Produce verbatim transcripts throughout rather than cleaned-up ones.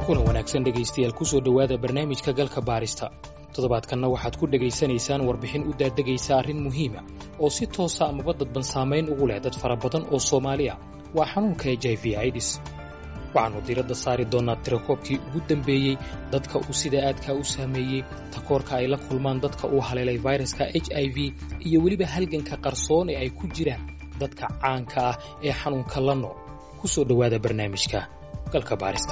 kuna wanaagsan dhegaystayaal ku soo dhowaada barnaamijka galka baarista toddobaadkanna waxaad ku dhegaysanaysaan warbixin u daadegaysa arrin muhiima oo si toosa amaba dadban saamayn ugu leh dad fara badan oo Soomaali ah waa xanuunka H I V AIDS waxaanu diiradda saari doonaa tirakoobkii ugu dambeeyey dadka uu sida aadka u saameeyey takoorka ay la kulmaan dadka uu haleelay fayraska H I V iyo weliba halganka qarsoon ee ay ku jiraan dadka caanka ah ee xanuunka la nool ku soo dhowaada barnaamijka galka baarista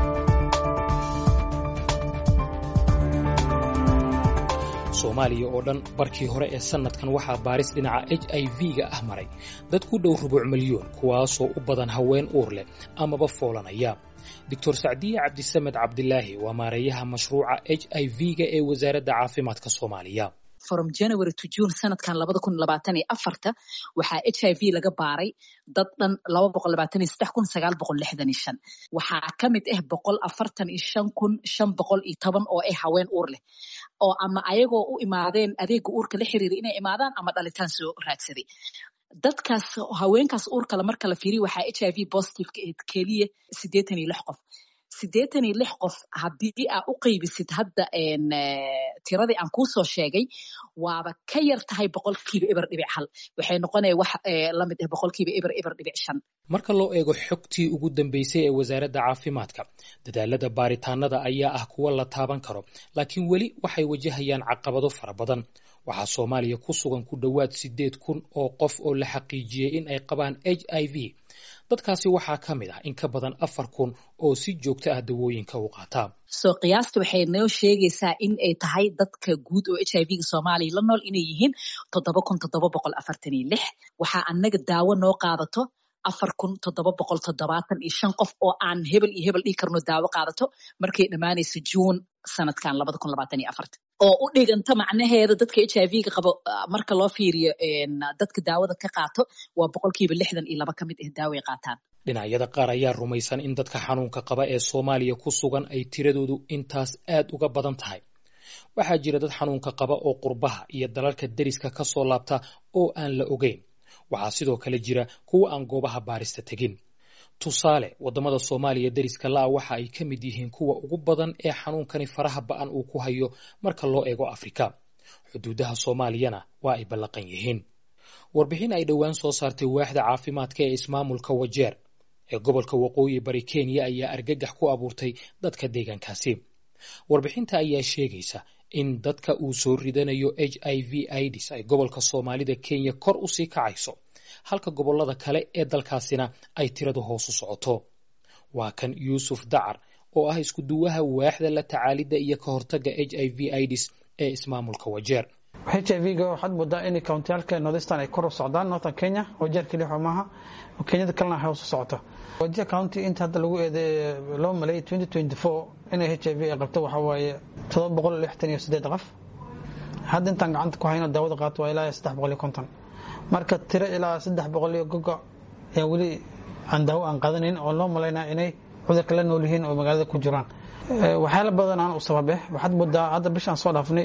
Soomaaliya oo dhan barkii hore ee sanadkan waxaa baaris dhinaca H I V-ga ah maray dad ku dhow rubuc milyan kuwaasoo u badan haween uur leh amaba foolanaya Doctor Sacdiye Cabdisamed Cabdilaahi waa maareeyaha mashruuca H I V-ga ee wasaaradda caafimaadka Soomaaliya from January to June sanadkan laba kun labaatan iyo afar waxaa H I V laga baaray dad dhan laba boqol labaatan iyo saddex kun sagaal boqol lixdan iyo shan waxaa ka mid ah boqol afartan iyo shan kun shan boqol iyo toban oo ah haween uur leh oo ama ayagoo u imaadeen adeega uurka la xiriiray inay imaadaan ama dhalitaan soo raadsaday dadkaas haweenkaas uurka la marka la fiiriyo waxaa H I V positive ka ah kaliya siddeetan iyo lix qof siddeetan iyo lix qof haddii aad u qaybisid hadda een tiradii aan kuu soo sheegay waaba ka yar tahay boqolkiiba eber dhibic hal waxay noqonaysaa wax la mid ah boqolkiiba eber eber dhibic shan marka loo eego xogtii ugu dambeysay ee wasaaradda caafimaadka dadaalada baaritaanada ayaa ah kuwa la taaban karo laakiin weli waxay wajahayaan caqabado fara badan waxaa Soomaaliya ku sugan ku dhawaad siddeed kun oo qof oo la xaqiijiyay in ay qabaan H I V dadkaasi waxaa ka mid ah in ka badan afar kun oo si joogto ah dawooyinka u qaata soo qiyaasta waxay noo sheegaysaa in ay tahay dadka guud oo H I V-ga Soomaaliya la nool inay yihiin toddoba kun toddoba boqol afartan iyo lix waxaa annaga daawo noo qaadato afar kun toddoba boqol toddobaatan iyo shan qof oo aan hebel iyo hebel dhihi karno daawo qaadato markay dhammaanayso June sanadkan laba kun labaatan iyo afar oo u dhiganta macnaheeda dadka H I V-ga qabo marka loo fiiriyo dadka daawada ka qaato waa boqolkiiba lixdan iyo laba ka mid ah daawo ay qaataan dhinacyada qaar ayaa rumaysan in dadka xanuunka qaba ee Soomaaliya ku sugan ay tiradoodu intaas aad uga badan tahay waxaa jira dad xanuunka qaba oo qurbaha iyo dalalka deriska ka soo laabta oo aan la ogeyn waxaa sidoo kale jira kuwa aan goobaha baarista tegin tusaale wadamada Soomaaliya deriska la waxa ay ka mid yihiin kuwa ugu badan ee xanuunkani faraha ba'an uu ku hayo marka loo eego Afrika xuduudaha Soomaaliyana waa ay balaqan yihiin warbixin ay dhawaan soo saartay waaxda caafimaadka ee ismaamulka Wajeer ee gobolka Waqooyi Bari Kenya ayaa argagax ku abuurtay dadka deegaankaasi warbixinta ayaa sheegaysa in dadka uu soo ridanayo H I V AIDS ay gobolka Soomaalida Kenya kor u sii kacayso halka gobolada kale ee dalkaasina ay tiradu hoos u socoto waa kan Yuusuf Dacar oo ah isku duwaha waaxda la tacaalida iyo ka hortagga H I V AIDS ee ismaamulka Wajeer H I V-ga waxaad moodaa in county-yaalka Northeastern ay kor u socdaan Northern Kenya Wajeer kaliya xumaha oo Kenyada kalena hoos u socoto Wajeer County inta hadda lagu eeday loo malay twenty twenty-four inay H I V ay qabto waxa waaye todoba boqol lixdan iyo siddeed qof hadda intaan gacanta ku hayno daawada qaato waa ilaa saddex boqol iyo konton marka tiro ilaa saddex boqol iyo gogo ee wali aan daawo aan qaadanin oo loo malaynaa inay cudurka la nool yihiin oo magaalada ku jiraan waxyaalo badan aan u sababay waxaad moodaa hadda bishaan soo dhaafnay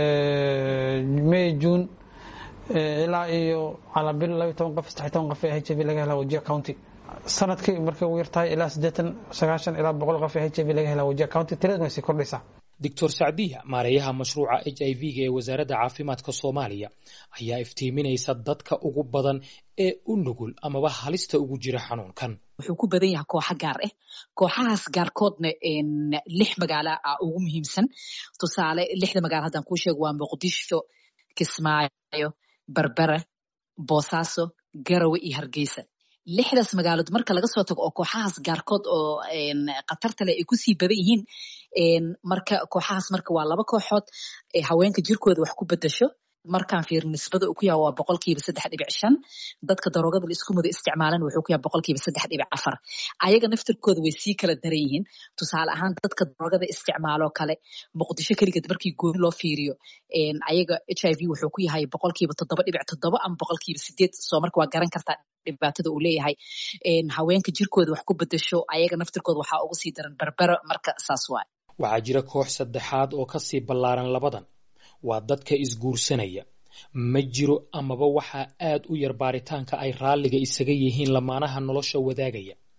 May June ilaa iyo ala bil laba iyo toban qof saddex iyo toban qof ee H I V laga helay Wajeer County sanadkii markay ugu yartahay ilaa siddeetan sagaashan ilaa boqol qof ee H I V laga helay Wajeer County tiradu way sii kordhaysaa Doctor Sacdiye maareeyaha mashruuca H I V-ga ee wasaaradda caafimaadka Soomaaliya ayaa iftiiminaysa dadka ugu badan ee u nugul amaba halista ugu jira xanuunkan wuxuu ku badan yahay kooxo gaar ah kooxahaas gaarkoodna lix magaalo ah ugu muhiimsan tusaale lixda magaalo haddaan kuu sheego waa Muqdisho Kismaayo Berbera Boosaaso Garowe iyo Hargeysa lixdaas magaalood marka laga soo tago oo kooxahaas gaarkood oo qatarta leh ay ku sii badan yihiin marka kooxahaas marka waa laba kooxood ee haweenka jirkooda wax ku bedesho markaan fiirno nisbada uu ku yahay waa boqolkiiba saddex dhibic shan dadka daroogada la isku mada isticmaalan wuxuu ku yahay boqolkiiba saddex dhibic afar ayaga naftirkooda way sii kala daran yihiin tusaale ahaan dadka daroogada isticmaalo kale Muqdisho kaligeed markii gooni loo fiiriyo ayaga H I V wuxuu ku yahay boqolkiiba toddoba dhibic toddoba ama boqolkiiba siddeed soo marka waa garan kartaa dhibaatada uu leeyahay haweenka jirkooda wax ku bedesho ayaga naftirkooda waxaa ugu sii daran Berbera marka saas waay waxaa jira koox saddexaad oo ka sii ballaaran labadan waa dadka isguursanaya ma jiro amaba waxaa aad u yar baaritaanka ay raalliga isaga yihiin lamaanaha nolosha wadaagaya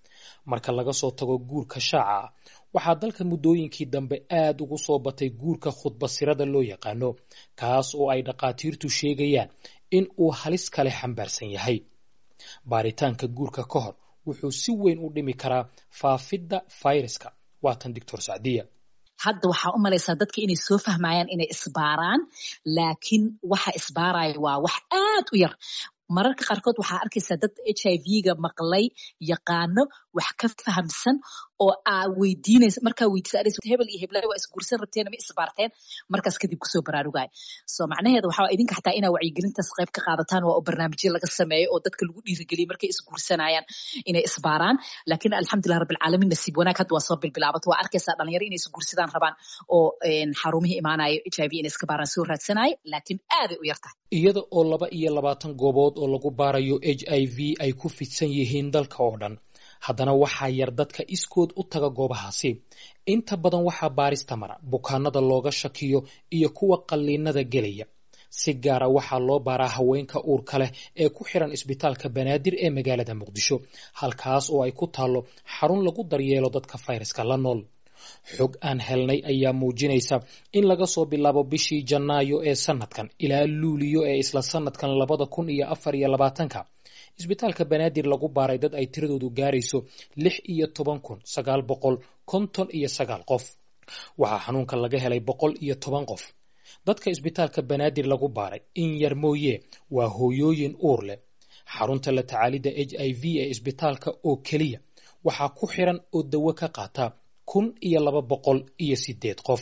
marka laga soo tago guurka shaaca waxaa dalka muddooyinkii dambe aad ugu soo batay guurka khudbasirada loo yaqaano kaas oo ay dhaqaatiirtu sheegayaan in uu halis kale xambaarsan yahay baaritaanka guurka ka hor wuxuu si weyn u dhimi karaa faafidda fayraska waatan doctor Sacdiya hadda waxaa u malaysaa dadka inay soo fahmayaan inay isbaaraan laakiin waxa isbaaraya waa wax aad u yar mararka qaarkood waxaa arkaysaa dad H I V-ga maqlay yaqaano wax ka fahamsan oo aa weydiinaysa markaa weydiisa hebel iyo heblaha waa isguursan rabteen ma isbaarteen markaas kadib kusoo baraarugaya soo macnaheedu waxaa idinka xataa inaa wacyigelintaas qayb ka qaadataan waa oo barnaamijyo laga sameeyo oo dadka lagu dhiirigeliyo markay isguursanayaan inay isbaaraan laakiin alxamdulilah rabbil caalamiin nasiib wanaag hadda waa soo bilbilaabato waa arkaysaa dhalinyaro inay isguursadaan rabaan oo xarumihii imaanayo H I V inay iska baaraan soo raadsanayo laakiin aaday u yartahay iyada oo laba iyo labaatan goobood oo lagu baarayo H I V ay ku fidsan yihiin dalka oo dhan haddana waxaa yar dadka iskood u taga goobahaasi inta badan waxaa baarista mara bukaanada looga shakiyo iyo kuwa qalliinada gelaya si gaara waxaa loo baaraa haweenka uurka leh ee ku xiran isbitaalka Banaadir ee magaalada Muqdisho halkaas oo ay ku taalo xarun lagu daryeelo dadka fayraska la nool xog aan helnay ayaa muujinaysa in laga soo bilaabo bishii Janaayo ee sanadkan ilaa Luuliyo ee isla sanadkan labada kun iyo afar iyo labaatanka isbitaalka Banaadir lagu baaray dad ay tiradoodu gaarayso lix iyo toban kun sagaal boqol konton iyo sagaal qof waxaa xanuunka laga helay boqol iyo toban qof dadka isbitaalka Banaadir lagu baaray in yar mooye waa hooyooyin uur leh xarunta la tacaalida H I V ee isbitaalka oo kaliya waxaa ku xiran oo dawo ka qaata kun iyo laba boqol iyo sideed qof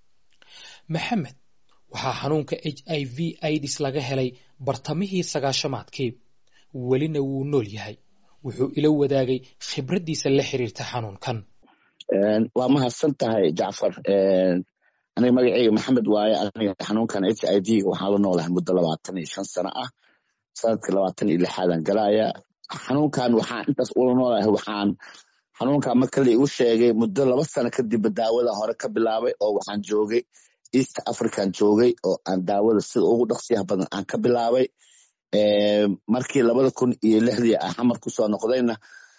maxamed waxaa xanuunka H I V AIDS laga helay bartamihii sagaashamaadkii welina wuu nool yahay wuxuu ila wadaagay khibradiisa la xiriirta xanuunkan waa mahadsan tahay Jacfar aniga magacayga Maxamed waaye aniga xanuunkan H I V waxaan la noolahay muddo labaatan iyo shan sano ah sanadka labaatan iyo lix aan galaya xanuunkan waxaan intaas ula noolahay waxaan xanuunkan marka la igu sheegay muddo laba sano kadib daawada hore ka bilaabay oo waxaan joogay East African joogay oo aan daawada sida ugu dhaqsiyaha badan aan ka bilaabay markii labada kun iyo lixdii ah xamar ku soo noqdayna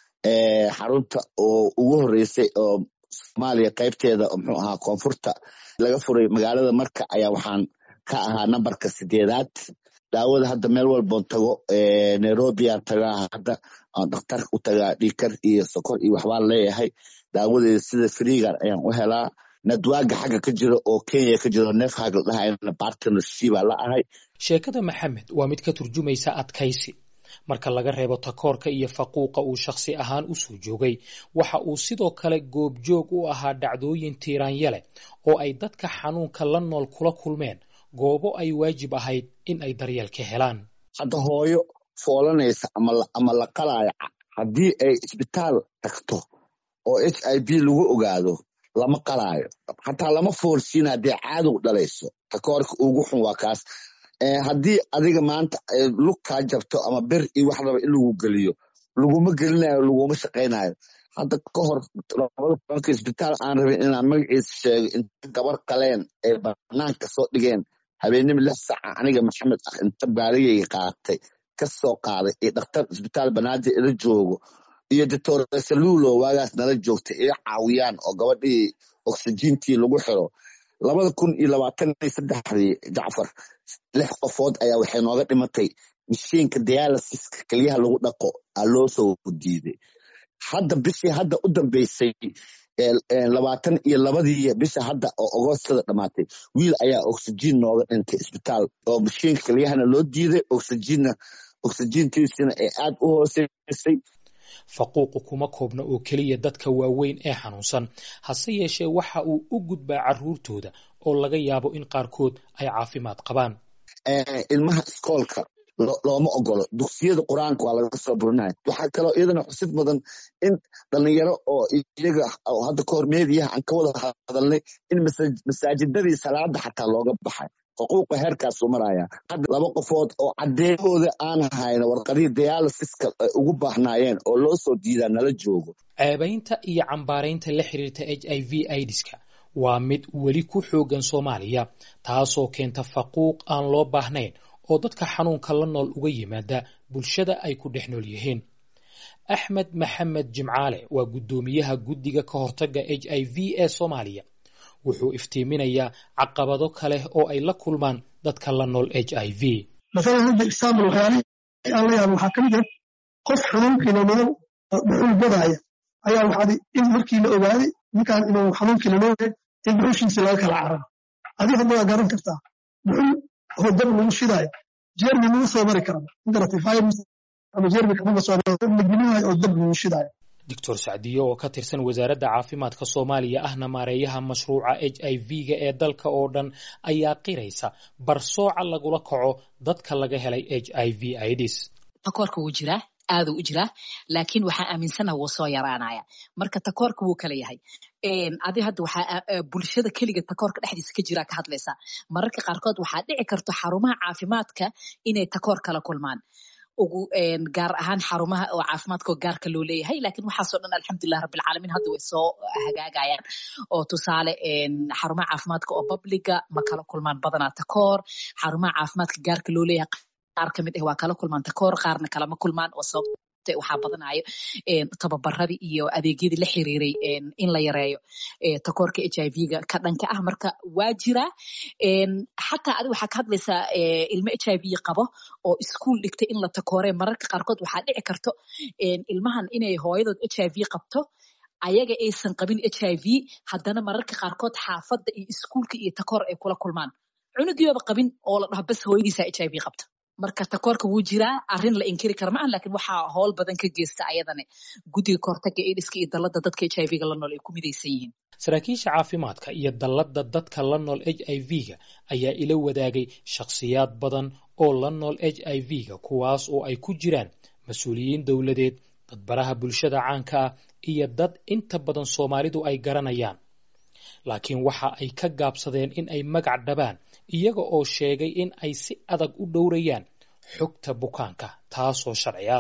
xarunta oo ugu horeysay oo Soomaaliya qaybteeda muxuu ahaa koonfurta laga furay magaalada marka ayaa waxaan ka ahaa nambarka sideedaad daawada hadda meel walba tago Nairobi aan tagaa hadda aan dhakhtar u tagaa dhiikar iyo sokor iyo waxbaan leeyahay daawadeeda sida freegan ayaan u helaa nadwaaga xagga ka jira oo Kenya ka jiro neefhaag la dhahayna partnership la ahay sheekada Maxamed waa mid ka turjumaysa adkaysi marka laga reebo takoorka iyo faquuqa uu shakhsi ahaan u soo joogay waxa uu sidoo kale goobjoog u ahaa dhacdooyin tiiraanyale oo ay dadka xanuunka la nool kula kulmeen goobo ay waajib ahayd in ay daryeel ka helaan hadda hooyo foolanaysa ama ama la qalaayo haddii ay isbitaal tagto oo H I V lagu ogaado lama qalaayo xataa lama foorsiin haddii caado dhalayso takoorka ugu xun waa kaas haddii adiga maanta lug kaa jabto ama bir iyo wax raba in lagu geliyo laguma gelinayo laguma shaqaynayo hadda ka hor labada isbitaal aan rabin inaan magaciisa sheego inta gabar qaleen ay banaanka soo dhigeen habeenimo lix saac aniga Maxamed ah inta baarigayga qaatay ka soo qaaday ee dhakhtar isbitaal Banaadir ila joogo iyo doctor Salulo waagaas nala joogtay ee caawiyaan oo gabadhii oxygentii lagu xiro labada kun iyo labaatan iyo saddexdii Jacfar lix qofood ayaa waxay nooga dhimatay mishiinka dialysis kaliyaha lagu dhaqo aa loo soo diiday hadda bishii hadda u dambeysay labaatan iyo labadii bisha hadda oo Augustada dhamaatay wiil ayaa oxygen nooga dhintay isbitaal oo mishiinka kaliyahana loo diiday oxygenna oxygentiisina ay aad u hooseysay faquuqu kuma koobna oo kaliya dadka waaweyn ee xanuunsan hase yeeshee waxa uu u gudbaa carruurtooda oo laga yaabo in qaarkood ay caafimaad qabaan ilmaha iskoolka looma ogolo dugsiyada quraanka waa laga soo burinaya waxaa kaloo iyadana xusid mudan in dhalinyaro oo iyaga hadda ka hor meediyaha aan ka wada hadalnay in masaajidadii salaada xataa looga baxay xuquuqa heerkaas u maraya hadda laba qofood oo cadeeyooda aan hayna warqadii dialysiska ugu baahnaayeen oo loo soo diidaa nala joogo ceebaynta iyo cambaaraynta la xiriirta H I V AIDSka waa mid weli ku xoogan Soomaaliya taasoo keenta faquuq aan loo baahnayn oo dadka xanuunka la nool uga yimaada bulshada ay ku dhex nool yihiin axmed maxamed jimcaale waa guddoomiyaha guddiga ka hortagga h i v ee soomaaliya wuxuu iftiiminayaa caqabado kale oo ay la kulmaan dadka la nool h i v masalan hadda example waxyaalihi aan la yaabo waxaa ka mid ah qof xanuunkii lamado dhuxul gadaaya ayaa waxaad in markii la ogaaday ninkaan inuu xanuunkii lamado in dhuxushiisa laga kala cararo adiga hadda waa garan kartaa dhuxul oo dab lagu shidaayo jeermi lagu soo mari kara intarati virus ama jeermi kaga soo mari dab lagelinayo oo dab lagu shidaayo doctor Sacdiyo oo ka tirsan wasaaradda caafimaadka Soomaaliya ahna maareeyaha mashruuca H I V-ga ee dalka oo dhan ayaa qiraysa barsooca lagula kaco dadka laga helay H I V AIDS. takoorka wuu jiraa aad u jiraa laakiin waxa aaminsana wuu soo yaraanaya marka takoorka wuu kala yahay een adi hadda waxa bulshada kaliya takoorka dhexdiisa ka jira ka hadlaysa mararka qaarkood waxa dhici karto xarumaha caafimaadka inay takoor kala kulmaan ugu een gaar ahaan xarumaha oo caafimaadka gaarka loo leeyahay laakiin waxa soo dhan alxamdulillah rabbil caalamiin hadda way soo hagaagayaan oo tusaale een xarumaha caafimaadka oo publica ma kala kulmaan badanaa takoor xarumaha caafimaadka gaarka loo leeyahay qaar kamid ah waa kala kulmaan takoor qaarna kala ma kulmaan oo sababta waxa badanayo een tababaradii iyo adeegyadii la xiriiray een in la yareeyo ee takoorka H I V-ga ka dhanka ah marka waa jira een xataa adiga waxa ka hadlaysaa ee ilmo H I V qabo oo iskuul dhigtay in la takoorey mararka qaarkood waxa dhici karto een ilmahan inay hooyadood H I V qabto ayaga aysan qabin H I V haddana mararka qaarkood xaafadda iyo iskuulka iyo takoor ay kula kulmaan cunugiiba qabin oo la dhaho bas hooyadiisa H I V qabto marka takoorka wuu jiraa arrin la inkiri karo ma laakiin waxa howl badan ka geesta ayadana guddiga kortaga AIDS iyo dalada dadka H I V-ga la nool ay ku midaysan yihiin saraakiisha caafimaadka iyo dalada dadka la nool H I V-ga ayaa ila wadaagay shakhsiyaad badan oo la nool H I V-ga kuwaas oo ay ku jiraan mas'uuliyiin dawladeed dad baraha bulshada caanka ah iyo dad inta badan Soomaalidu ay garanayaan laakiin waxa ay ka gaabsadeen in ay magac dhabaan iyaga oo sheegay in ay si adag u dhowrayaan xogta bukaanka taasoo sharciya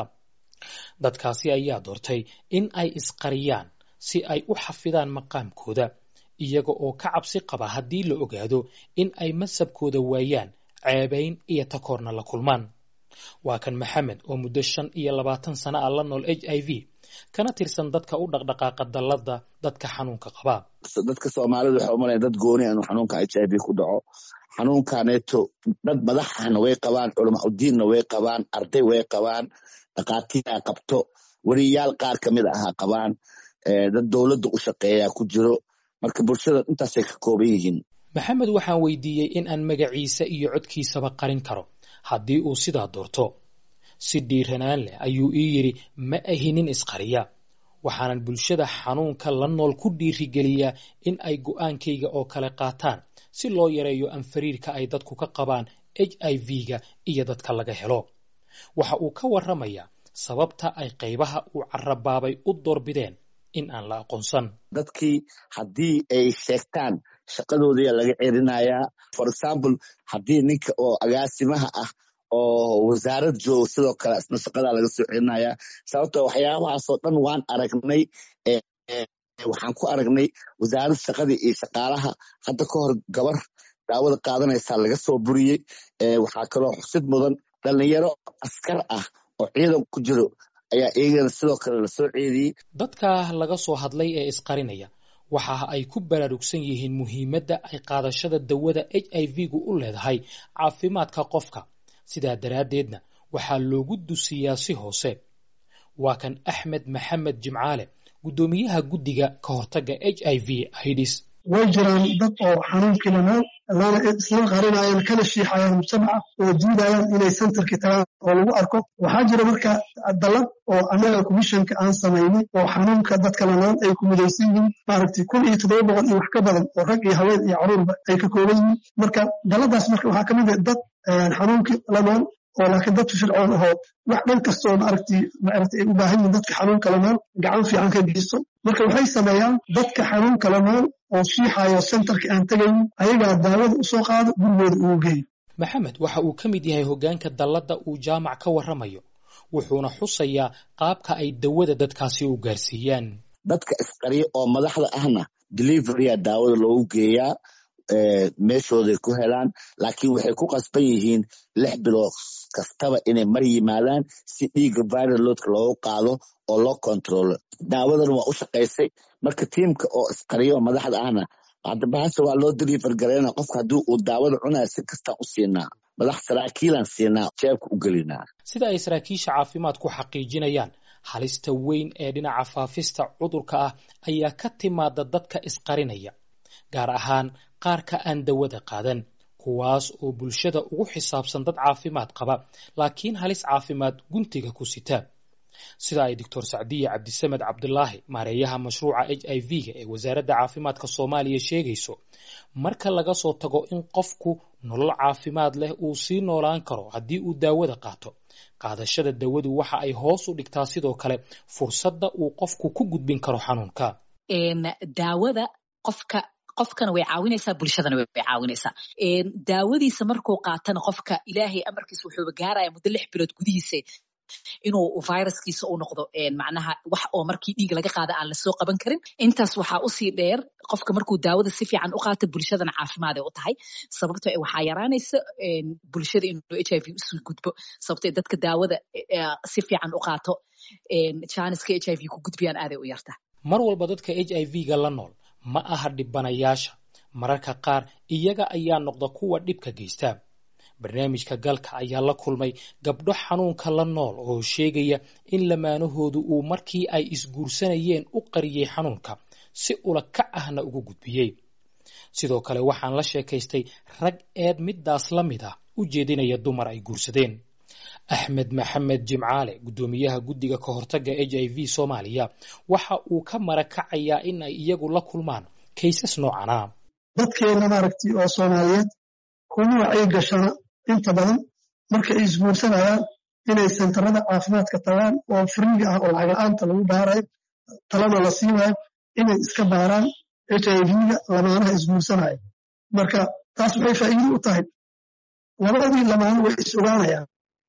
dadkaasi ayaa doortay in ay isqariyaan si ay u xafidaan maqaamkooda iyaga oo ka cabsi qaba haddii la ogaado in ay masabkooda waayaan ceebayn iyo takoorna la kulmaan waa kan maxamed oo muddo shan iyo labaatan sano ah la nool H I V kana tirsan dadka u dhaqdhaqaaqa dalada dadka xanuunka qaba dadka Soomaalidu waxa u maleeyay dad gooni ah xanuunka H I V ku dhaco xanuunkaneeto dad madaxana way qabaan culimo diinna way qabaan arday way qabaan dhaqaatiir ay qabto wariyaal qaar kamid ah qabaan dad dawladda u shaqeeya ku jiro marka bulshada intaas ay ka kooban yihiin maxamed waxaan weydiiyay in aan magaciisa iyo codkiisaba qarin karo haddii uu sidaa doorto si dhiiranaan leh ayuu ii yiri ma ahinin isqariya waxaanan bulshada xanuunka la nool ku dhiirigeliyaa in ay go'aankayga oo kale qaataan si loo yareeyo anfariirka ay dadku ka qabaan H I V-ga iyo dadka laga helo waxa uu ka warramayaa sababta ay qaybaha uu carabaabay u doorbideen in aan la aqoonsan dadkii haddii ay sheegtaan shaqadoodii laga ceerinayaa for example haddii ninka oo agaasimaha ah oo wasaarad joogo sidoo kale isna shaqada laga soo celinaya sababtoo waxyaabahaas oo dhan waan aragnay ee waxaan ku aragnay wasaaradda shaqada iyo shaqaalaha hadda ka hor gabar daawada qaadanaysa laga soo buriyay ee waxa kale oo xusid mudan dhalinyaro askar ah oo ciidan ku jiro ayaa iyagana sidoo kale la soo ceediyay dadka laga soo hadlay ee isqarinaya waxa ay ku baraarugsan yihiin muhiimadda ay qaadashada dawada H I V-gu u leedahay caafimaadka qofka sidaa daraadeedna waxaa loogu dusiyaa si hoose waa kan Axmed Maxamed Jimcaale guddoomiyaha guddiga ka hortagga H I V AIDS way jiraan dad oo xanuunkii lamaan lana isla qarinayaan kala shiixayaan mujtamaca oo diidayaan inay centerka tagaan oo lagu arko waxaa jira marka dalad oo anaga commissionka aan samaynay oo xanuunka dadka lamaan ay ku midaysan yihiin maaragtay kun iyo toddoba boqol iyo wax ka badan oo rag iyo haween iyo caruurba ay ka kooban yihiin marka daladaas marka waxaa ka mid ah dad xanuunkii lamaan oo laakiin dadku fircoon ahoo wax dhan kastoo maaragtay maaragtay ay u baahan yihiin dadka xanuunka lamaan gacan fiican ka geysto marka waxay sameeyaan dadka xanuunka lamaan oo shiixayo centerka aan tagayn ayagaa daawada u soo qaado gurigooda ugu geeyo maxamed waxa uu ka mid yahay hoggaanka dalladda uu jaamac ka warramayo wuxuuna xusayaa qaabka ay dawada dadkaasi u gaarsiiyaan dadka isqariya oo madaxda ahna deliverya daawada loogu geeyaa meeshooday ku helaan laakiin waxay ku qasban yihiin lix bilood kastaba inay mar yimaadaan si dhiigga viral loadka loogu qaado oo loo kontrolo. daawadan waa u shaqaysay marka tiimka oo isqariyo madaxda ahna hadda bahasha waa loo deliver gareyna qofka haddii uu daawada cunayo si kastaan u siinaa madax saraakiilaan siinaa jeebka u gelinaa. sida ay saraakiisha caafimaadku xaqiijinayaan halista weyn ee dhinaca faafista cudurka ah ayaa ka timaada dadka isqarinaya gaar ahaan qaarka aan dawada qaadan kuwaas oo bulshada ugu xisaabsan dad caafimaad qaba laakiin halis caafimaad guntiga ku sita sida ay doctor Sacdiye Cabdisamed Cabdullaahi maareeyaha mashruuca H I V-ga ee wasaaradda caafimaadka Soomaaliya sheegayso marka laga soo tago in qofku nolol caafimaad leh uu sii noolaan karo haddii uu daawada qaato qaadashada dawadu waxa ay hoos u dhigtaa sidoo kale fursadda uu qofku ku gudbin karo xanuunka. daawada qofka qofkana way caawinaysaa bulshadana way caawinaysaa daawadiisa markuu qaatana qofka ilaahay amarkiisa wuxuu gaaraya muddo lix bilood gudihiisa inuu viruskiisa u noqdo macnaha wax oo markii dhiig laga qaada aan la soo qaban karin intaas waxaa usii dheer qofka markuu daawada si fiican u qaato bulshadana caafimaad ay u tahay sababtoo waxaa yaraanaysa bulshada inuu H I V usoo gudbo sababtoo dadka daawada si fiican u qaato jaaniska H I V ku gudbiyaan aaday u yarta. mar walba dadka H I V-ga la nool ma aha dhibanayaasha mararka qaar iyaga ayaa noqda kuwa dhibka geysta. barnaamijka galka ayaa la kulmay gabdho xanuunka la nool oo sheegaya in lamaanahoodu uu markii ay isguursanayeen u qariyay xanuunka si ula kac ahna ugu gudbiyey. sidoo kale waxaan la sheekaystay rag eed midaas la mid ah u jeedinaya dumar ay guursadeen. Axmed Maxamed Jimcaale gudoomiyaha guddiga ka hortagga H I V Soomaaliya waxa uu ka marakacayaa in ay iyagu la kulmaan kaysas noocan ah. dadkeena maaragtay oo Soomaaliyeed kuma ay gashana inta badan marka ay isguursanayaan inay sentarada caafimaadka tagaan oo free ah oo lacag la'aanta lagu baarayo talada la siinayo inay iska baaraan H I V-ga lamaanaha isguursanaya. marka taas waxay faa'iido u tahay labadii lamaano way is ogaanayaan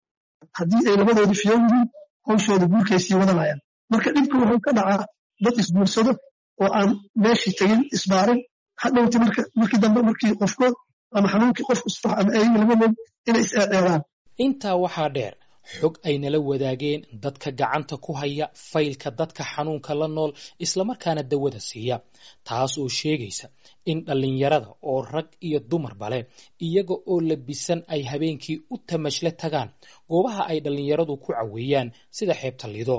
haddii ay labadoodii fiyow yihiin hawshooda guurkay sii wadanayaan. marka dhibka wuxuu ka dhacaa dad isguursado oo aan meeshii tegin isbaarin hadhowti marka markii dambe markii qofkood ama xanuunkii qofku subax ama ay labadood inay is eedeedaan. intaa waxaa dheer xog ay nala wadaageen dadka gacanta ku haya faylka dadka xanuunka la nool islamarkaana dawada siiya taas oo sheegaysa in dhalinyarada oo rag iyo dumar bale iyaga oo labisan ay habeenkii u tamashle tagaan goobaha ay dhalinyaradu ku caweeyaan sida xeebta Lido.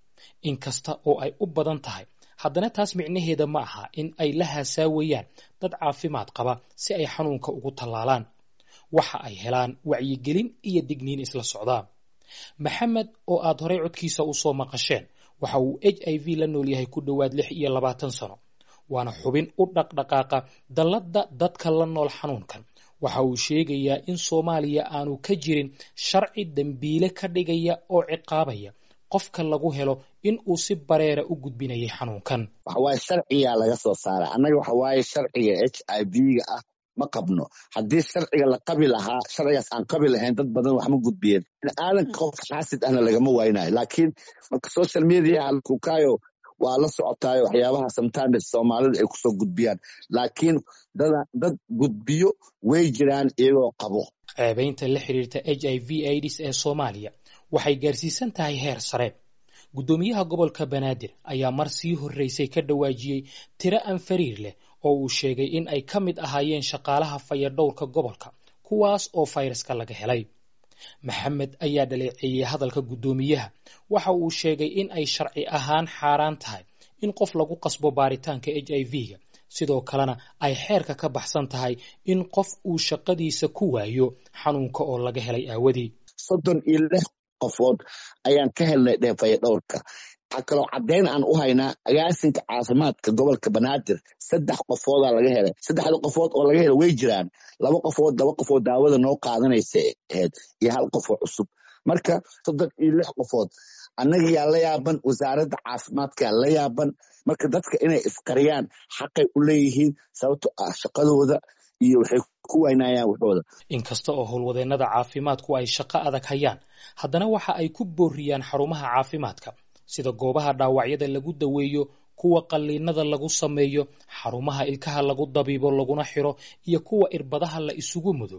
inkasta oo ay u badan tahay haddana taas micnaheeda ma aha in ay la haasaawayaan dad caafimaad qaba si ay xanuunka ugu tallaalaan. waxa ay helaan wacyigelin iyo digniin isla socda. maxamed oo aad horey codkiisa u soo maqasheen waxa uu H I V la nool yahay ku dhowaad lix iyo labaatan sano waana xubin u dhaqdhaqaaqa dalladda dadka la nool xanuunkan. waxa uu sheegayaa in Soomaaliya aanu ka jirin sharci dambiile ka dhigaya oo ciqaabaya qofka lagu helo in uu si bareera u gudbinayay xanuunkan. waxa waaye sharciga laga soo saaray annaga waxa waaye sharciga H I V-ga ah ma qabno. haddii sharciga la qabi lahaa sharcigaas aan qabi lahayn dad badan wax ma gudbiyeen. aadanka qof xaasid ahna lagama waynayo laakiin marka social media halkukaayo waa la socotaayo waxyaabaha sometimes Soomaalida ay kusoo gudbiyaan laakiin dad dad gudbiyo way jiraan iyagoo qabo. ceebaynta la xiriirta H I V AIDS ee Soomaaliya waxay gaarsiisan tahay heer sare. gudoomiyaha gobolka Banaadir ayaa mar sii horeysay ka dhawaajiyay tiro aan fariir leh oo uu sheegay in ay ka mid ahaayeen shaqaalaha fayadhowrka gobolka kuwaas oo fayraska laga helay. maxamed ayaa dhaleeceeyay hadalka gudoomiyaha waxa uu sheegay in ay sharci ahaan xaaraan tahay in qof lagu qasbo baaritaanka H I V-ga sidoo kalena ay xeerka ka baxsan tahay in qof uu shaqadiisa ku waayo xanuunka oo laga helay aawadii. soddon iyo lix qofood ayaan ka helnay fayadhowrka. waxaa kaloo caddayn aan u haynaa agaasinka caafimaadka gobolka Banaadir saddex qofoodaa laga helay. saddexda qofood oo laga helay way jiraan laba qofood laba qofood daawada noo qaadanaysa ahayd iyo hal qofoo cusub. marka soddon iyo lix qofood annaga yaa la yaaban wasaaradda caafimaadka yaa la yaaban. marka dadka inay isqariyaan xaqay u leeyihiin sababtoo ah shaqadooda iyo waxay ku waynayaan waxooda. inkasta oo howlwadeennada caafimaadku ay shaqo adag hayaan haddana waxa ay ku booriyaan xarumaha caafimaadka sida goobaha dhaawacyada lagu daweeyo kuwa qalliinada lagu sameeyo xarumaha ilkaha lagu dabiibo laguna xiro iyo kuwa irbadaha la isugu mudo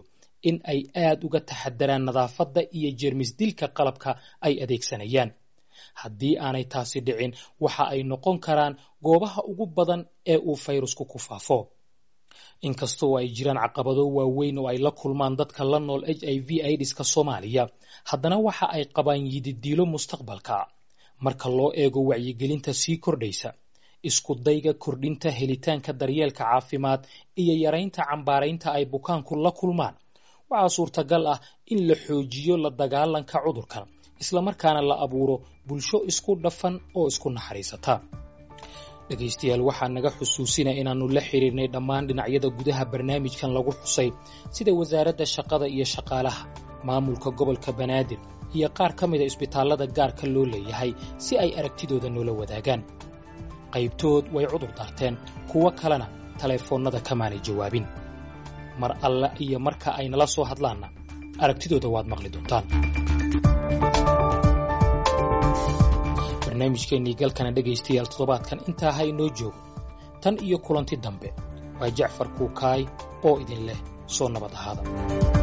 in ay aad uga taxadaraan nadaafadda iyo jeermis dilka qalabka ay adeegsanayaan. haddii aanay taasi dhicin waxa ay noqon karaan goobaha ugu badan ee uu fayrasku ku faafo. inkastoo ay jiraan caqabado waaweyn oo ay la kulmaan dadka la nool H I V AIDS-ka Soomaaliya, haddana waxa ay qabaan yididiilo mustaqbalka marka loo eego wacyigelinta sii kordhaysa, isku dayga kordhinta helitaanka daryeelka caafimaad iyo yaraynta cambaaraynta ay bukaanku la kulmaan. waxaa suurtagal ah in la xoojiyo la dagaalanka cudurkan, isla markaana la abuuro bulsho isku dhafan oo isku naxariisata. dhegaystayaal, waxaa naga xusuusinaya inaannu la xiriirnay dhammaan dhinacyada gudaha barnaamijkan lagu xusay, sida wasaaradda shaqada iyo shaqaalaha, maamulka gobolka Banaadir iyo qaar ka mida isbitaallada gaarka loo leeyahay si ay aragtidooda noola wadaagaan. qaybtood way cudur daarteen, kuwo kalena taleefoonnada kamaanay jawaabin. mar alla iyo marka ay nala soo hadlaanna aragtidooda waad maqli doontaan. barnaamijkeennii galkana dhegaystayaal toddobaadkan intaa ha inoo joogo. tan iyo kulanti dambe waa Jacfar Kuukaay oo idin leh soo nabad ahaada.